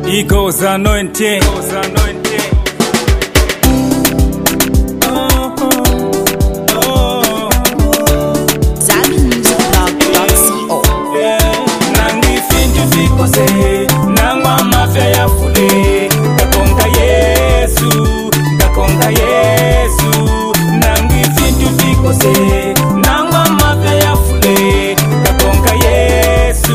Eagles anointing. ZambianMusicBlog.co. Nangi finju fikose, nangwa mafya ya fule. Ngakonga Yesu. Nangi finju fikose, nangwa mafya ya fule. Ngakonga Yesu.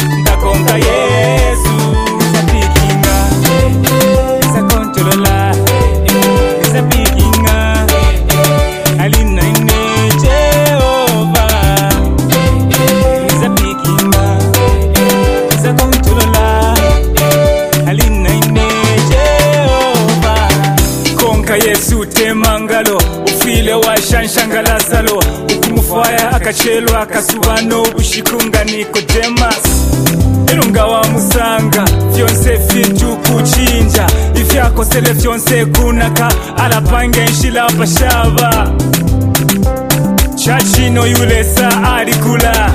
Zapikinga, zakontrola, zapikinga. Alina ine Jehovah. Zapikinga, zakontrola, alina ine Jehovah. Konka Yesu temangalo, ufile wa shanshangala zalo. Ukumufaya akachelwa akasubano ubushikunga Nicodemus. Irunga wa musanga, fyonse fintu kuchinja. Ifyako sele fyonse kunaka, alapange nshila pashaba. Chachino yule sa alikula,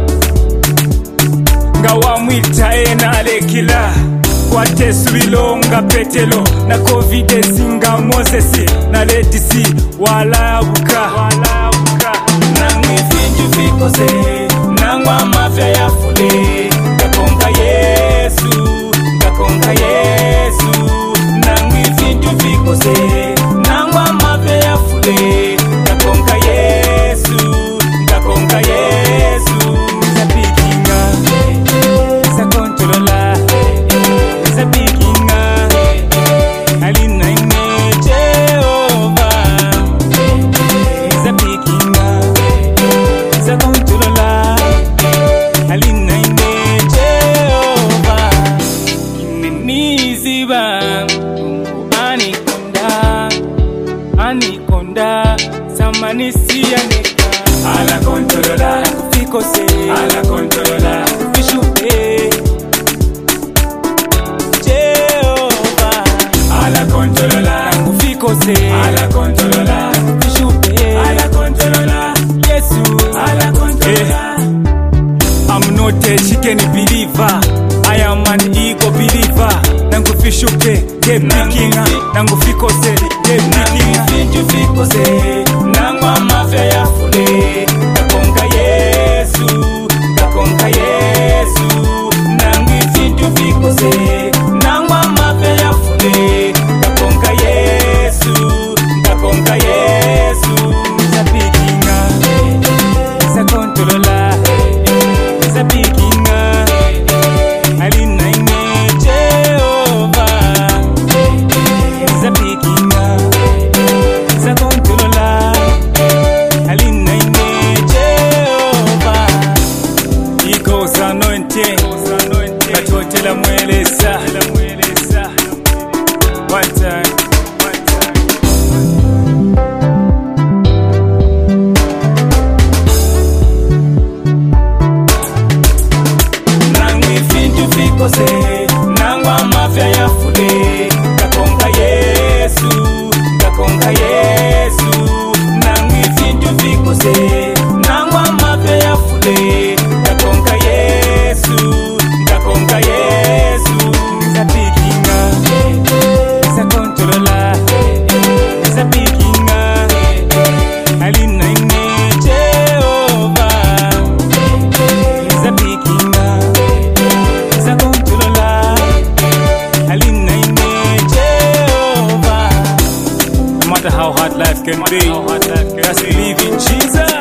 nga wa mwita ena alekila. Kwate subilonga petelo, na covid singa Mosesi, na letisi wala abuka. Nangi finju fikose, nangwa mafya ya fule. Ngakonga Yesu. Nangi finju fikose, nangwa mafya ya fule. Ngakonga Yesu. Zapikinga, zakontrola, zapikinga. Alina ine Jehovah. Zapikinga, zakontrola, alina ine Jehovah. Imeniziba, anikonda, samanisi yaneka. Ala kontrola, fikose, ala kontrola, fishupe. Jehovah, ala kontrola, fikose, ala kontrola, fishupe. Ala kontrola, Yesu, ala kontrola. I'm not a chicken believer, I am an ego believer. Nangu fishuke, get pickinga. Nangu fikose, get pickinga. Finju fikose, nangwa mafya ya fule. Ngakonga Yesu. Nangu finju fikose, nangwa mafya ya fule. Ngakonga Yesu. Zapikinga, zakontrola, zapikinga. Alina ine Jehovah. Zapikinga, zakontrola, alina ine Jehovah. Eagles anointing, batotela mwelesa. One time. Nangi fintu fikose, nangwa mafya ya fule. Ngakonga Yesu. Nangi fintu fikose, nangwa mafya ya fule. Ngakonga Yesu. Zapikinga, zakontrola, zapikinga. Alina ine Jehovah. Zapikinga, zakontrola, alina ine Jehovah. No matter how hard life can be, just believe in Jesus.